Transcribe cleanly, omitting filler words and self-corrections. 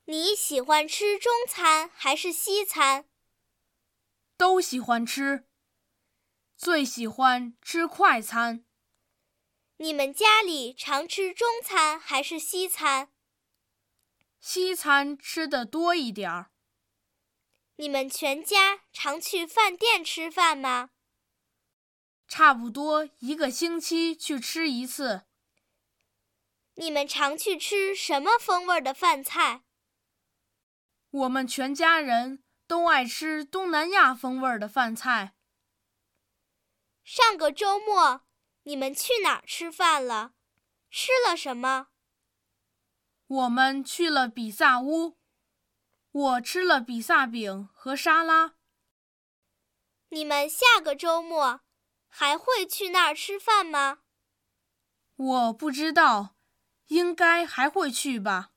你喜欢吃中餐还是西餐？ 都喜欢吃，最喜欢吃快餐。 你们家里常吃中餐还是西餐？ 西餐吃得多一点儿。 你们全家常去饭店吃饭吗？ 差不多1个星期去吃一次。 你们常去吃什么风味的饭菜？ 我们全家人都爱吃东南亚风味的饭菜。 上个周末，你们去哪儿吃饭了？吃了什么？ 我们去了比萨屋，我吃了比萨饼和沙拉。 你们下个周末还会去那儿吃饭吗？ 我不知道，应该还会去吧。